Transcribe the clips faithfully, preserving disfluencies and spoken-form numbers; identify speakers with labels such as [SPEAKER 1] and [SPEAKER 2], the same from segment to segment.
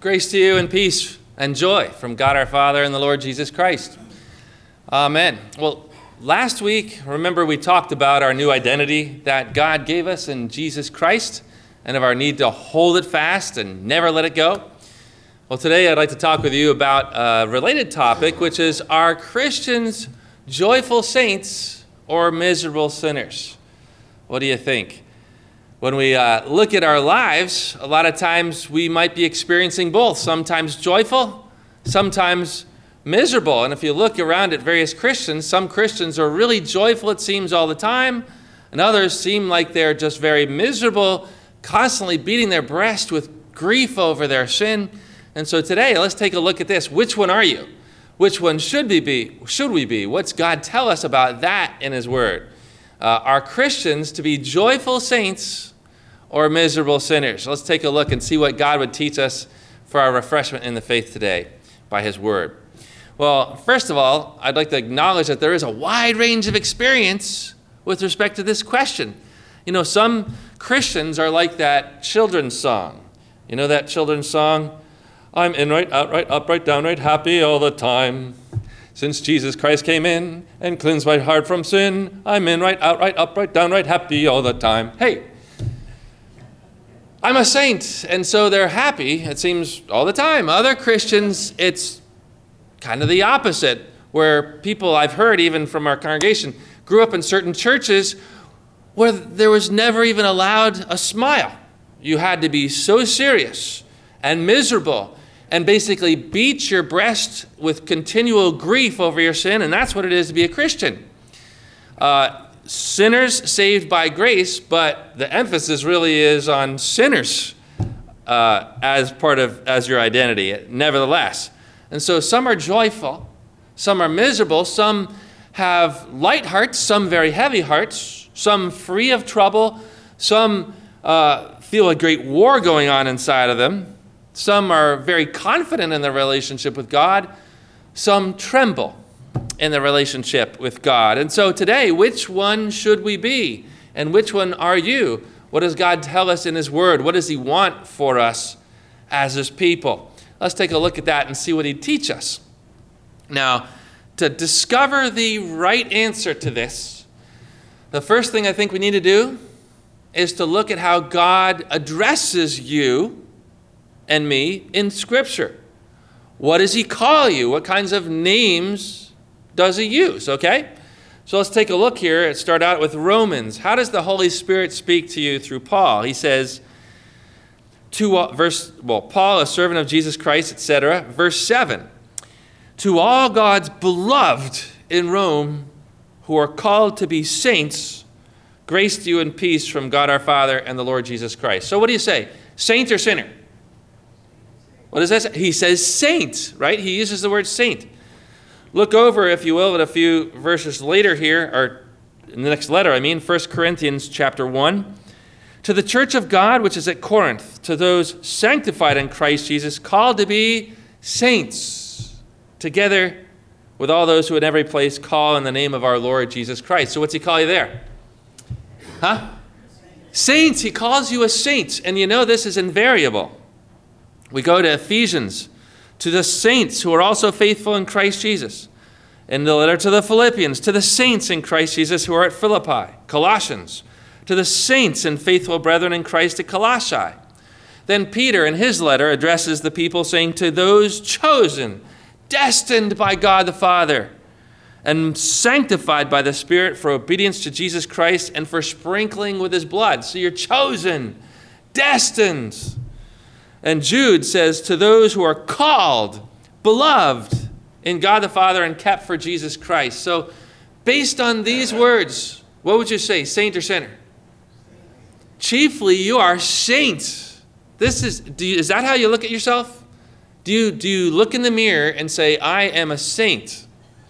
[SPEAKER 1] Grace to you and peace and joy from God our Father and the Lord Jesus Christ. Amen. Well, last week, remember we talked about our new identity that God gave us in Jesus Christ and of our need to hold it fast and never let it go. Well, today I'd like to talk with you about a related topic, which is, are Christians joyful saints or miserable sinners? What do you think? When we uh, look at our lives, a lot of times we might be experiencing both, sometimes joyful, sometimes miserable. And if you look around at various Christians, some Christians are really joyful, it seems, all the time, and others seem like they're just very miserable, constantly beating their breast with grief over their sin. And so today, let's take a look at this. Which one are you? Which one should we be? Should we be? What's God tell us about that in His Word? Uh, are Christians to be joyful saints or miserable sinners? Let's take a look and see what God would teach us for our refreshment in the faith today by His Word. Well, first of all, I'd like to acknowledge that there is a wide range of experience with respect to this question. You know, some Christians are like that children's song. You know that children's song? I'm in right, outright, upright, downright, happy all the time. Since Jesus Christ came in and cleansed my heart from sin, I'm in right, outright, upright, downright, happy all the time. Hey, I'm a saint, and so they're happy, it seems, all the time. Other Christians, it's kind of the opposite, where people I've heard, even from our congregation, grew up in certain churches where there was never even allowed a smile. You had to be so serious and miserable and basically beat your breast with continual grief over your sin, and that's what it is to be a Christian. Uh, sinners saved by grace, but the emphasis really is on sinners uh, as part of, as your identity, nevertheless. And so some are joyful, some are miserable, some have light hearts, some very heavy hearts, some free of trouble, some uh, feel a great war going on inside of them, some are very confident in their relationship with God, some tremble in the relationship with God. And so today, which one should we be? And which one are you? What does God tell us in His Word? What does He want for us as His people? Let's take a look at that and see what He'd teach us. Now, to discover the right answer to this, the first thing I think we need to do is to look at how God addresses you and me in Scripture. What does He call you? What kinds of names does He use? Okay? So let's take a look here and start out with Romans. How does the Holy Spirit speak to you through Paul? He says, to all, verse, well, Paul, a servant of Jesus Christ, et cetera. Verse seven, to all God's beloved in Rome who are called to be saints, grace to you and peace from God our Father and the Lord Jesus Christ. So what do you say? Saint or sinner? What does that say? He says saint, right? He uses the word saint. Look over, if you will, at a few verses later here, or in the next letter, I mean, First Corinthians chapter one. To the church of God, which is at Corinth, to those sanctified in Christ Jesus, called to be saints, together with all those who in every place call in the name of our Lord Jesus Christ. So what's He call you there? Huh? Saints. He calls you a saint. And you know this is invariable. We go to Ephesians, to the saints who are also faithful in Christ Jesus. In the letter to the Philippians, to the saints in Christ Jesus who are at Philippi. Colossians, to the saints and faithful brethren in Christ at Colossae. Then Peter, in his letter, addresses the people saying, to those chosen, destined by God the Father, and sanctified by the Spirit for obedience to Jesus Christ and for sprinkling with His blood. So you're chosen, destined. And Jude says, to those who are called, beloved in God the Father and kept for Jesus Christ. So based on these words, what would you say, saint or sinner? Chiefly, you are saints. This is, do you, is that how you look at yourself? Do you, do you look in the mirror and say, I am a saint?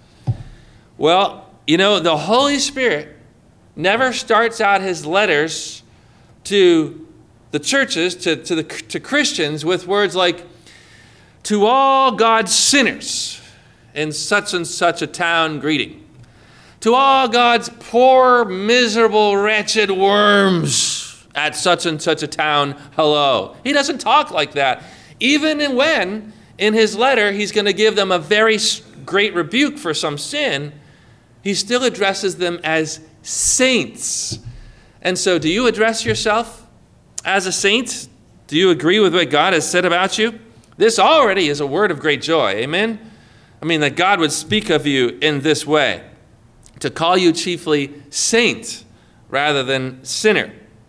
[SPEAKER 1] Well, you know, the Holy Spirit never starts out His letters to the churches, to, to, the, to Christians, with words like, to all God's sinners in such and such a town greeting. To all God's poor, miserable, wretched worms at such and such a town, hello. He doesn't talk like that. Even when in his letter he's going to give them a very great rebuke for some sin, he still addresses them as saints. And so do you address yourself as a saint? Do you agree with what God has said about you? This already is a word of great joy. Amen? I mean, that God would speak of you in this way, to call you chiefly saint rather than sinner.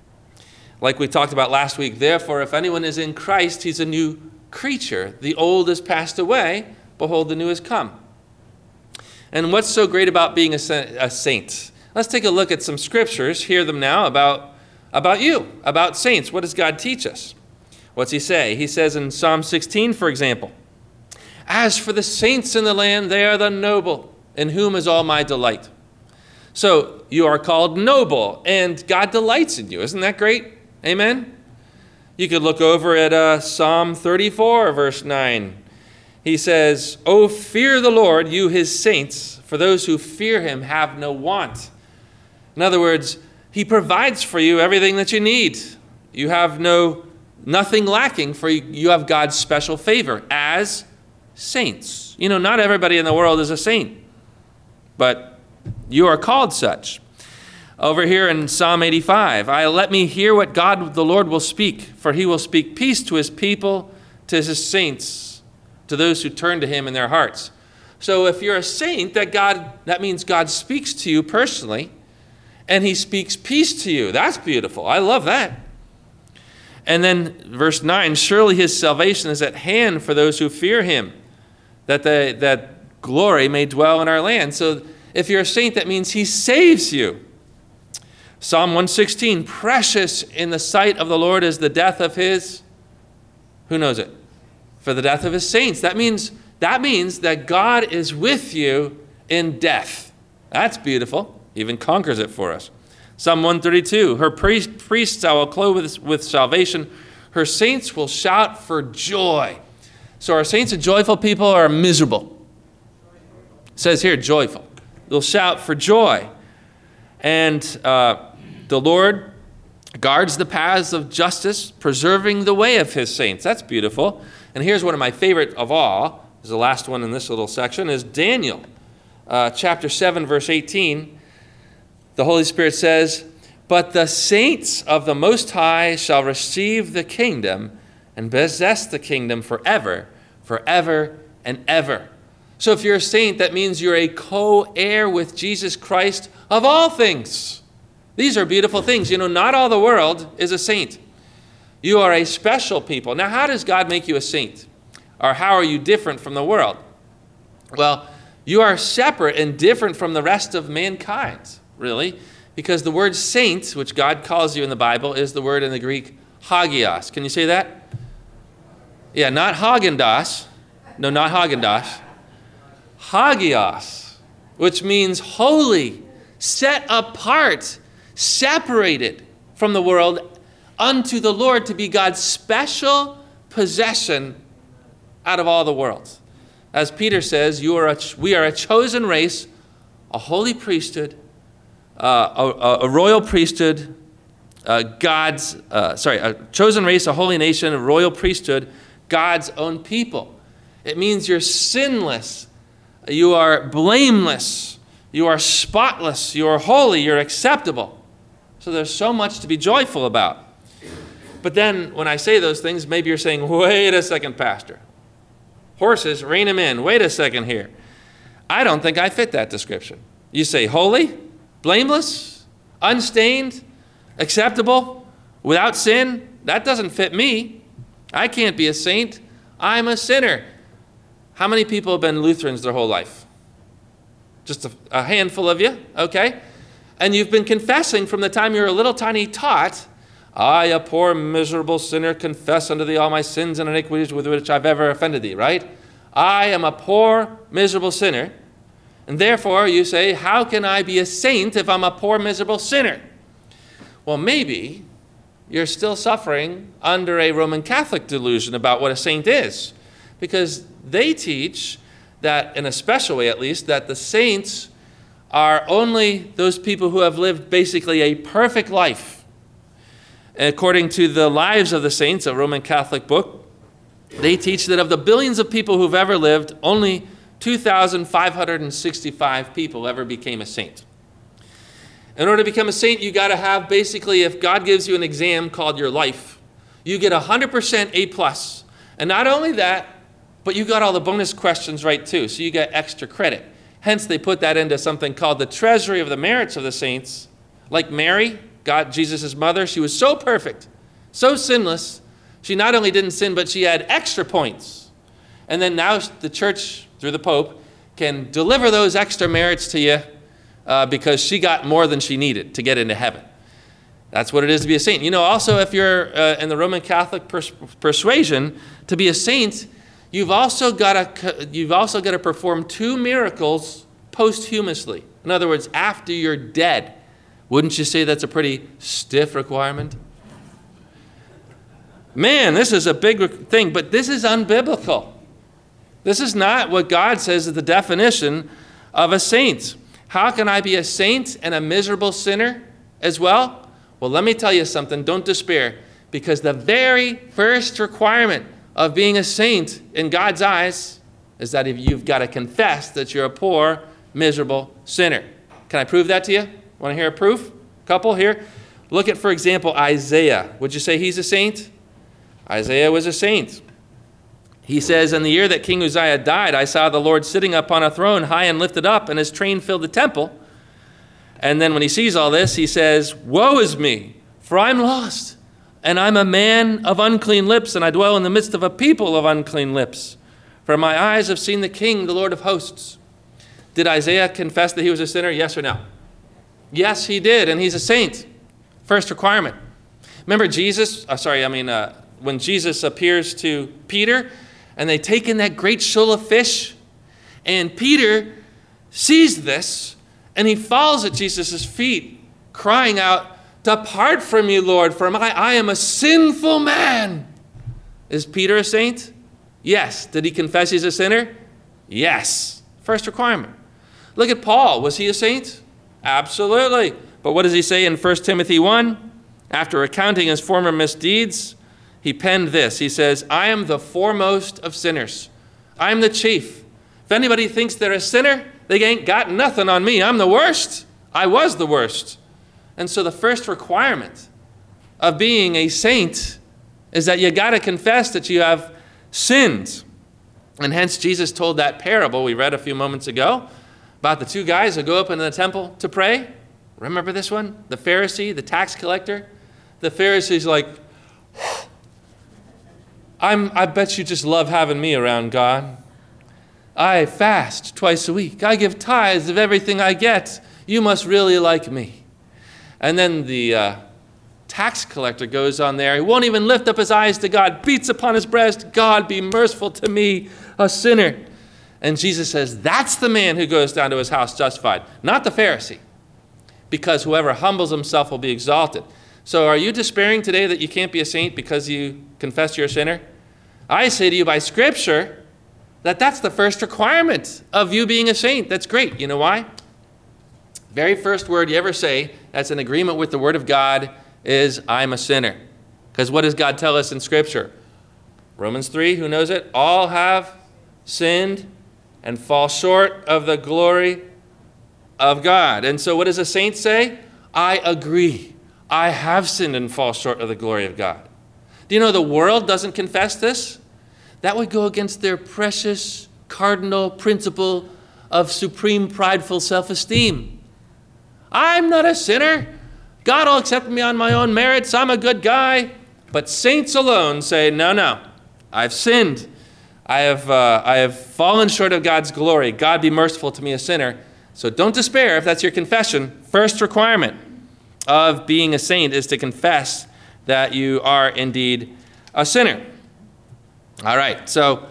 [SPEAKER 1] Like we talked about last week, therefore, if anyone is in Christ, he's a new creature. The old has passed away. Behold, the new has come. And what's so great about being a saint? Let's take a look at some scriptures, hear them now about, about you, about saints. What does God teach us? What's he say? He says in Psalm sixteen, for example, as for the saints in the land, they are the noble, in whom is all my delight. So you are called noble, and God delights in you. Isn't that great? Amen? You could look over at uh, Psalm thirty-four, verse nine. He says, "O fear the Lord, you his saints, for those who fear him have no want." In other words, he provides for you everything that you need. You have no nothing lacking, for you, you have God's special favor as saints. You know, not everybody in the world is a saint, but you are called such. Over here in Psalm eighty-five, I let me hear what God the Lord will speak, for he will speak peace to his people, to his saints, to those who turn to him in their hearts. So if you're a saint, that God that means God speaks to you personally, and he speaks peace to you. That's beautiful. I love that. And then verse nine, surely his salvation is at hand for those who fear him, that the, that glory may dwell in our land. So if you're a saint, that means he saves you. Psalm one sixteen, precious in the sight of the Lord is the death of his, who knows it? For the death of his saints. That means, that means that God is with you in death. That's beautiful. He even conquers it for us. Psalm one thirty-two, her priest, priests I will clothe with, with salvation. Her saints will shout for joy. So are saints a joyful people or miserable? It says here, joyful. They'll shout for joy. And uh, the Lord guards the paths of justice, preserving the way of his saints. That's beautiful. And here's one of my favorite of all, is the last one in this little section, is Daniel. Uh, chapter seven, verse eighteen. The Holy Spirit says, but the saints of the Most High shall receive the kingdom and possess the kingdom forever, forever and ever. So if you're a saint, that means you're a co-heir with Jesus Christ of all things. These are beautiful things. You know, not all the world is a saint. You are a special people. Now, how does God make you a saint? Or how are you different from the world? Well, you are separate and different from the rest of mankind, really, because the word saint, which God calls you in the Bible, is the word in the Greek hagios. Can you say that? Yeah, not Haagen-Dazs. No, not Haagen-Dazs. Hagios, which means holy, set apart, separated from the world unto the Lord, to be God's special possession out of all the world. As Peter says, you are a, we are a chosen race, a holy priesthood, uh, a, a royal priesthood, uh, God's, uh, sorry, a chosen race, a holy nation, a royal priesthood, God's own people. It means you're sinless, you are blameless, you are spotless, you are holy, you're acceptable. So there's so much to be joyful about. But then when I say those things, maybe you're saying, wait a second, Pastor. Horses, rein them in. Wait a second here. I don't think I fit that description. You say holy, blameless, unstained, acceptable, without sin. That doesn't fit me. I can't be a saint. I'm a sinner. How many people have been Lutherans their whole life? Just a, a handful of you, okay? And you've been confessing from the time you're a little tiny tot, I, a poor miserable sinner, confess unto thee all my sins and iniquities with which I've ever offended thee, right? I am a poor miserable sinner. And therefore you say, how can I be a saint if I'm a poor miserable sinner? Well, maybe you're still suffering under a Roman Catholic delusion about what a saint is. Because they teach that, in a special way at least, that the saints are only those people who have lived basically a perfect life. According to the Lives of the Saints, a Roman Catholic book, They teach that of the billions of people who've ever lived, only two thousand five hundred sixty-five people ever became a saint. In order to become a saint, you got to have basically, if God gives you an exam called your life, you get one hundred percent A plus. And not only that, but you got all the bonus questions right too, so you get extra credit. Hence, they put that into something called the treasury of the merits of the saints. Like Mary, God, Jesus' mother, she was so perfect, so sinless. She not only didn't sin, but she had extra points. And then now the church, through the Pope, can deliver those extra merits to you uh, because she got more than she needed to get into heaven. That's what it is to be a saint. You know, also, if you're uh, in the Roman Catholic pers- persuasion, to be a saint, you've also got to you've also got to perform two miracles posthumously. In other words, after you're dead. Wouldn't you say that's a pretty stiff requirement? Man, this is a big thing, but this is unbiblical. This is not what God says is the definition of a saint. How can I be a saint and a miserable sinner as well? Well, let me tell you something. Don't despair, because the very first requirement of being a saint in God's eyes is that if you've got to confess that you're a poor, miserable sinner. Can I prove that to you? Want to hear a proof? Couple here. Look at, for example, Isaiah. Would you say he's a saint? Isaiah was a saint. He says, in the year that King Uzziah died, I saw the Lord sitting upon a throne high and lifted up, and his train filled the temple. And then when he sees all this, he says, woe is me, for I'm lost, and I'm a man of unclean lips, and I dwell in the midst of a people of unclean lips. For my eyes have seen the King, the Lord of hosts. Did Isaiah confess that he was a sinner? Yes or no? Yes, he did, and he's a saint. First requirement. Remember Jesus, uh, sorry, I mean, uh, when Jesus appears to Peter, and they take in that great shoal of fish, and Peter sees this, and he falls at Jesus' feet, crying out, depart from me, Lord, for my, I am a sinful man. Is Peter a saint? Yes. Did he confess he's a sinner? Yes. First requirement. Look at Paul. Was he a saint? Absolutely. But what does he say in First Timothy one? After recounting his former misdeeds, he penned this. He says, I am the foremost of sinners. I am the chief. If anybody thinks they're a sinner, they ain't got nothing on me. I'm the worst. I was the worst. And so the first requirement of being a saint is that you got to confess that you have sinned. And hence Jesus told that parable we read a few moments ago about the two guys who go up into the temple to pray. Remember this one? The Pharisee, the tax collector. The Pharisee's like, I'm, I bet you just love having me around, God. I fast twice a week. I give tithes of everything I get. You must really like me. And then the uh, tax collector goes on there. He won't even lift up his eyes to God, beats upon his breast. God, be merciful to me, a sinner. And Jesus says, that's the man who goes down to his house justified, not the Pharisee. Because whoever humbles himself will be exalted. So are you despairing today that you can't be a saint because you confess you're a sinner? I say to you by Scripture that that's the first requirement of you being a saint. That's great. You know why? Very first word you ever say that's in agreement with the Word of God is, I'm a sinner. Because what does God tell us in Scripture? Romans three, who knows it? All have sinned and fall short of the glory of God. And so what does a saint say? I agree. I have sinned and fall short of the glory of God. Do you know the world doesn't confess this? That would go against their precious cardinal principle of supreme prideful self-esteem. I'm not a sinner. God will accept me on my own merits. I'm a good guy. But saints alone say, no, no, I've sinned. I have, uh, I have fallen short of God's glory. God be merciful to me, a sinner. So don't despair if that's your confession. First requirement of being a saint is to confess that you are indeed a sinner. All right, so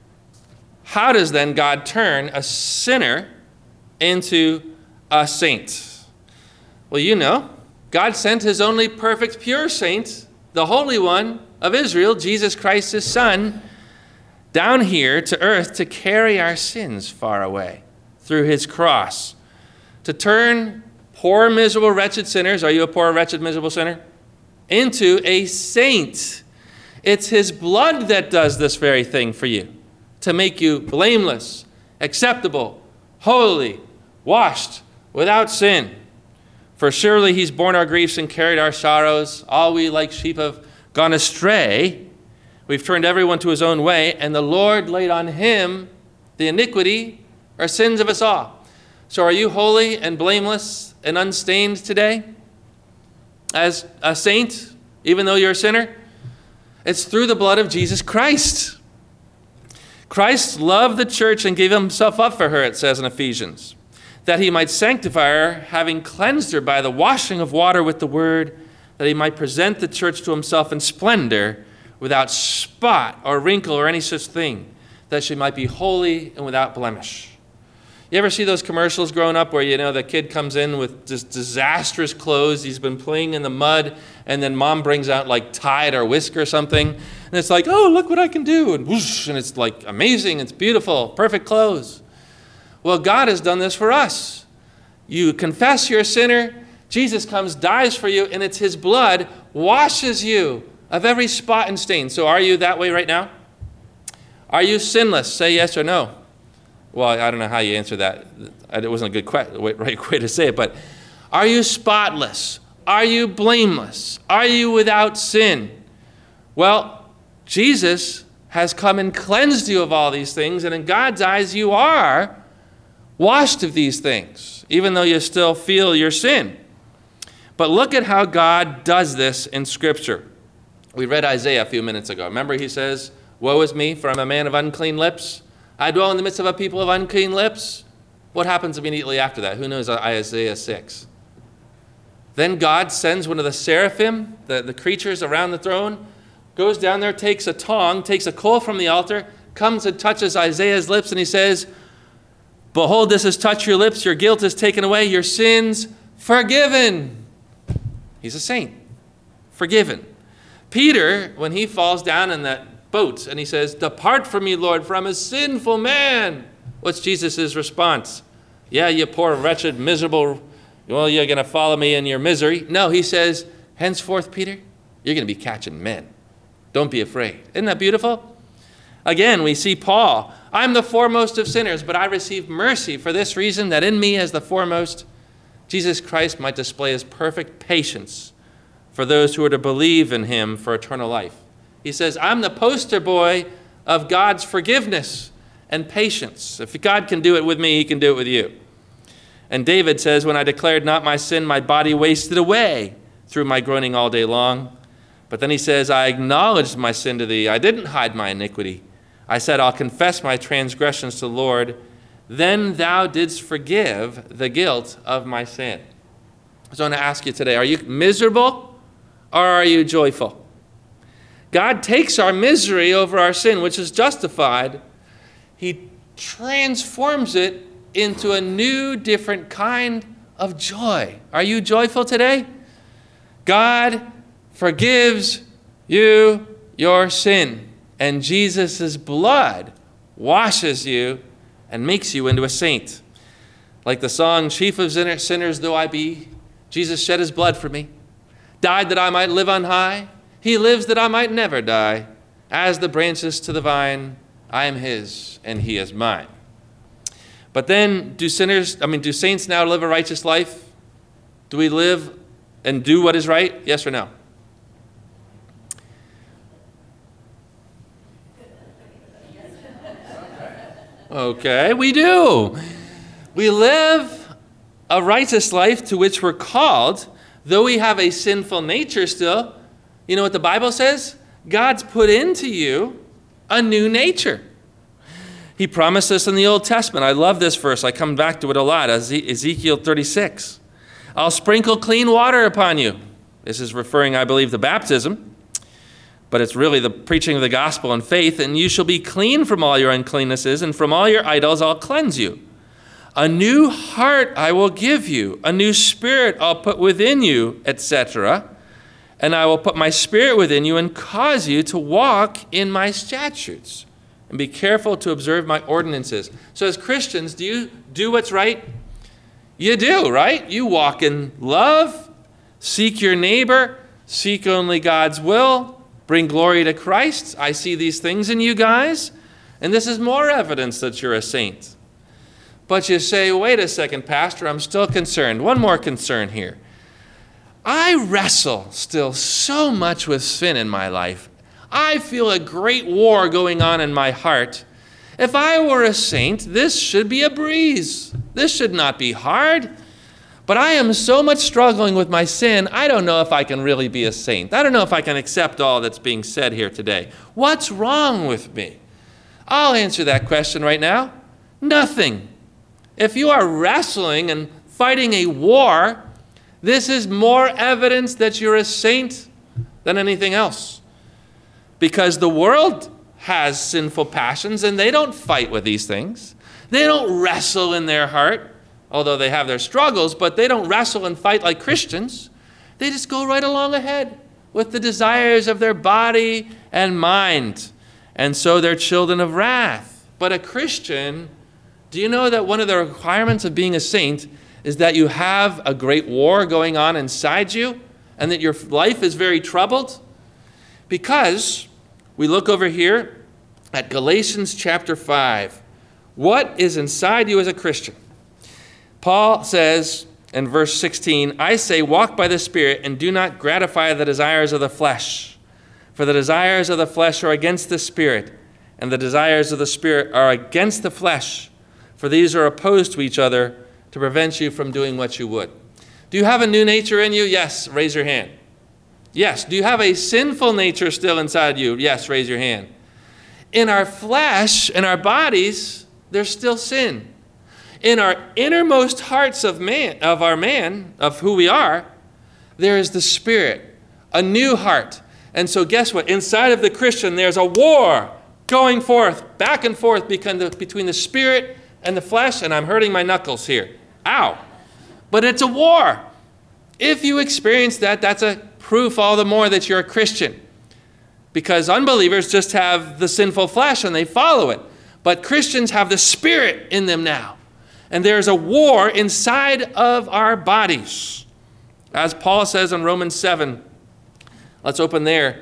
[SPEAKER 1] how does then God turn a sinner into a saint? Well, you know, God sent his only perfect pure saint, the Holy One of Israel, Jesus Christ, his Son, down here to earth to carry our sins far away through his cross, to turn poor, miserable, wretched sinners, are you a poor, wretched, miserable sinner? Into a saint. It's his blood that does this very thing for you, to make you blameless, acceptable, holy, washed, without sin. For surely he's borne our griefs and carried our sorrows. All we like sheep have gone astray. We've turned everyone to his own way, and the Lord laid on him the iniquity or sins of us all. So are you holy and blameless and unstained today as a saint, even though you're a sinner? It's through the blood of Jesus Christ. Christ loved the church and gave himself up for her, it says in Ephesians, that he might sanctify her, having cleansed her by the washing of water with the word, that he might present the church to himself in splendor, without spot or wrinkle or any such thing, that she might be holy and without blemish. You ever see those commercials growing up where, you know, the kid comes in with just disastrous clothes, he's been playing in the mud, and then mom brings out like Tide or Whisk or something, and it's like, oh, look what I can do, and whoosh, and it's like amazing, it's beautiful, perfect clothes. Well, God has done this for us. You confess you're a sinner, Jesus comes, dies for you, and it's his blood washes you of every spot and stain. So are you that way right now? Are you sinless? Say yes or no. Well, I don't know how you answer that. It wasn't a good que- right way to say it, but are you spotless? Are you blameless? Are you without sin? Well, Jesus has come and cleansed you of all these things, and in God's eyes you are washed of these things, even though you still feel your sin. But look at how God does this in Scripture. We read Isaiah a few minutes ago. Remember, he says, woe is me, for I'm a man of unclean lips. I dwell in the midst of a people of unclean lips. What happens immediately after that? Who knows Isaiah six? Then God sends one of the seraphim, the, the creatures around the throne, goes down there, takes a tong, takes a coal from the altar, comes and touches Isaiah's lips, and he says, behold, this has touched your lips, your guilt is taken away, your sins forgiven. He's a saint, forgiven. Peter, when he falls down in that boat and he says, depart from me, Lord, for I'm a sinful man. What's Jesus' response? Yeah, you poor, wretched, miserable, well, you're going to follow me in your misery. No, he says, henceforth, Peter, you're going to be catching men. Don't be afraid. Isn't that beautiful? Again, we see Paul. I'm the foremost of sinners, but I receive mercy for this reason, that in me as the foremost, Jesus Christ might display his perfect patience for those who are to believe in him for eternal life. He says, I'm the poster boy of God's forgiveness and patience. If God can do it with me, he can do it with you. And David says, when I declared not my sin, my body wasted away through my groaning all day long. But then he says, I acknowledged my sin to thee. I didn't hide my iniquity. I said, I'll confess my transgressions to the Lord. Then thou didst forgive the guilt of my sin. So I want to ask you today, are you miserable or are you joyful? God takes our misery over our sin, which is justified. He transforms it into a new, different kind of joy. Are you joyful today? God forgives you your sin, and Jesus' blood washes you and makes you into a saint. Like the song, chief of sinners though I be, Jesus shed his blood for me, died that I might live on high. He lives that I might never die. As the branches to the vine, I am his and he is mine. But then do sinners, I mean, do saints now live a righteous life? Do we live and do what is right? Yes or no? Okay, we do. We live a righteous life to which we're called, though we have a sinful nature still. You know what the Bible says? God's put into you a new nature. He promised this in the Old Testament. I love this verse. I come back to it a lot. Ezekiel thirty-six. I'll sprinkle clean water upon you. This is referring, I believe, to baptism, but it's really the preaching of the gospel and faith. And you shall be clean from all your uncleannesses, and from all your idols I'll cleanse you. A new heart I will give you. A new spirit I'll put within you, et cetera. And I will put my spirit within you and cause you to walk in my statutes and be careful to observe my ordinances. So as Christians, do you do what's right? You do, right? You walk in love, seek your neighbor, seek only God's will, bring glory to Christ. I see these things in you guys, and this is more evidence that you're a saint. But you say, wait a second, Pastor, I'm still concerned. One more concern here. I wrestle still so much with sin in my life. I feel a great war going on in my heart. If I were a saint, this should be a breeze. This should not be hard. But I am so much struggling with my sin, I don't know if I can really be a saint. I don't know if I can accept all that's being said here today. What's wrong with me? I'll answer that question right now. Nothing. If you are wrestling and fighting a war, this is more evidence that you're a saint than anything else. Because the world has sinful passions and they don't fight with these things. They don't wrestle in their heart, although they have their struggles, but they don't wrestle and fight like Christians. They just go right along ahead with the desires of their body and mind. And so they're children of wrath. But a Christian, do you know that one of the requirements of being a saint is that you have a great war going on inside you and that your life is very troubled? Because we look over here at Galatians chapter five. What is inside you as a Christian? Paul says in verse sixteen, I say, walk by the Spirit and do not gratify the desires of the flesh. For the desires of the flesh are against the Spirit, and the desires of the Spirit are against the flesh. For these are opposed to each other to prevent you from doing what you would. Do you have a new nature in you? Yes, raise your hand. Yes. Do you have a sinful nature still inside you? Yes, raise your hand. In our flesh, in our bodies, there's still sin. In our innermost hearts of man, of our man, of who we are, there is the Spirit, a new heart. And so guess what? Inside of the Christian, there's a war going forth, back and forth between the Spirit and the flesh, and I'm hurting my knuckles here. Ow. But it's a war. If you experience that, that's a proof all the more that you're a Christian. Because unbelievers just have the sinful flesh and they follow it. But Christians have the Spirit in them now. And there's a war inside of our bodies. As Paul says in Romans seven, let's open there.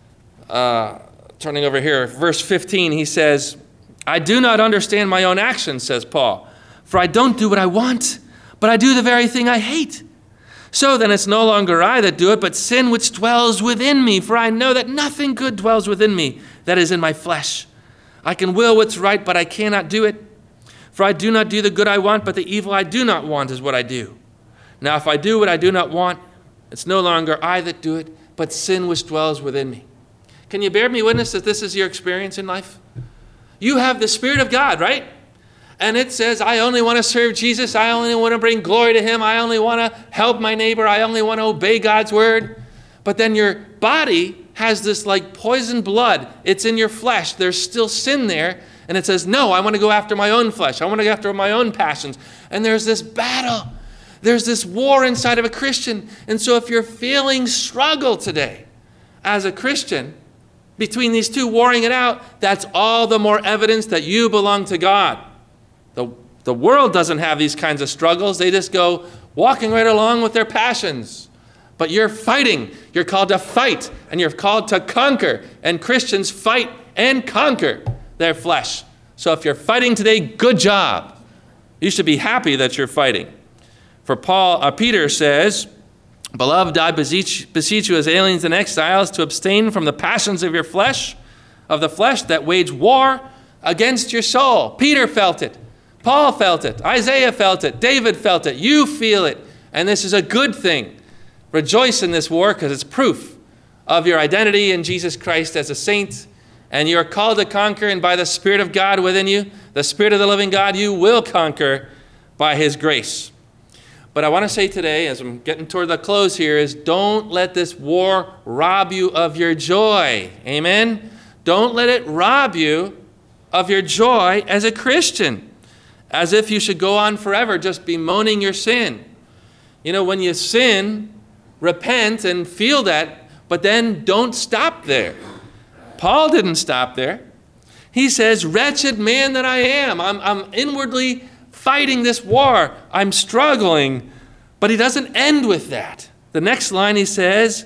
[SPEAKER 1] Uh, turning over here, verse fifteen, he says, I do not understand my own actions, says Paul, for I don't do what I want, but I do the very thing I hate. So then it's no longer I that do it, but sin which dwells within me, for I know that nothing good dwells within me, that is in my flesh. I can will what's right, but I cannot do it. For I do not do the good I want, but the evil I do not want is what I do. Now if I do what I do not want, it's no longer I that do it, but sin which dwells within me. Can you bear me witness that this is your experience in life? You have the Spirit of God, right? And it says, I only want to serve Jesus. I only want to bring glory to him. I only want to help my neighbor. I only want to obey God's word. But then your body has this like poison blood. It's in your flesh. There's still sin there. And it says, no, I want to go after my own flesh. I want to go after my own passions. And there's this battle. There's this war inside of a Christian. And so if you're feeling struggle today as a Christian, between these two warring it out, that's all the more evidence that you belong to God. The, the world doesn't have these kinds of struggles. They just go walking right along with their passions. But you're fighting. You're called to fight, and you're called to conquer. And Christians fight and conquer their flesh. So if you're fighting today, good job. You should be happy that you're fighting. For Paul, uh, Peter says, Beloved, I beseech, beseech you as aliens and exiles to abstain from the passions of your flesh, of the flesh that wage war against your soul. Peter felt it. Paul felt it. Isaiah felt it. David felt it. You feel it. And this is a good thing. Rejoice in this war because it's proof of your identity in Jesus Christ as a saint. And you are called to conquer, and by the Spirit of God within you, the Spirit of the living God, you will conquer by his grace. But I want to say today, as I'm getting toward the close here, is don't let this war rob you of your joy. Amen? Don't let it rob you of your joy as a Christian, as if you should go on forever just bemoaning your sin. You know, when you sin, repent and feel that, but then don't stop there. Paul didn't stop there. He says, wretched man that I am. I'm, I'm inwardly fighting this war. I'm struggling. But he doesn't end with that. The next line he says,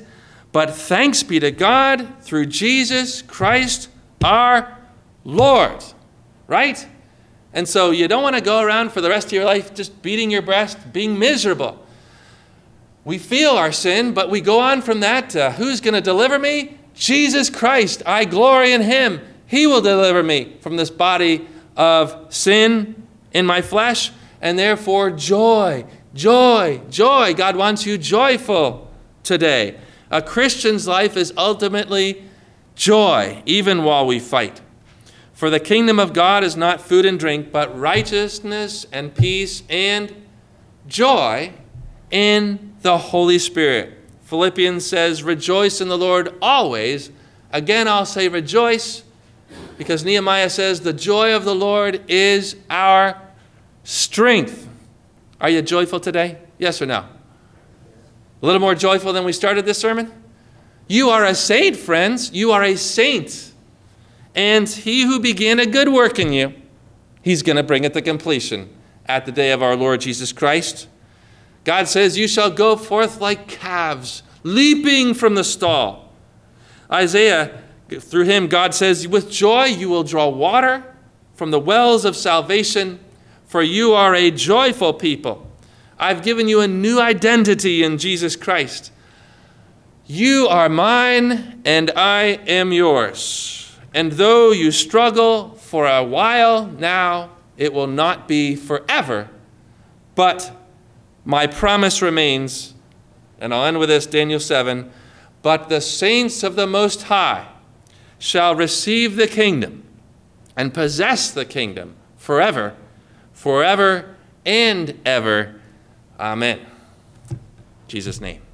[SPEAKER 1] But thanks be to God through Jesus Christ our Lord. Right? And so you don't want to go around for the rest of your life just beating your breast, being miserable. We feel our sin, but we go on from that. Uh, who's going to deliver me? Jesus Christ. I glory in him. He will deliver me from this body of sin in my flesh. And therefore, joy, joy, joy. God wants you joyful today. A Christian's life is ultimately joy, even while we fight. For the kingdom of God is not food and drink, but righteousness and peace and joy in the Holy Spirit. Philippians says, rejoice in the Lord always. Again, I'll say rejoice, because Nehemiah says, the joy of the Lord is our strength. Are you joyful today? Yes or no? A little more joyful than we started this sermon? You are a saint, friends. You are a saint. And he who began a good work in you, he's going to bring it to completion at the day of our Lord Jesus Christ. God says, you shall go forth like calves, leaping from the stall. Isaiah, through him, God says, with joy you will draw water from the wells of salvation, for you are a joyful people. I've given you a new identity in Jesus Christ. You are mine, and I am yours. And though you struggle for a while now, it will not be forever. But my promise remains, and I'll end with this, Daniel seven, but the saints of the Most High shall receive the kingdom and possess the kingdom forever, forever and ever. Amen. In Jesus' name.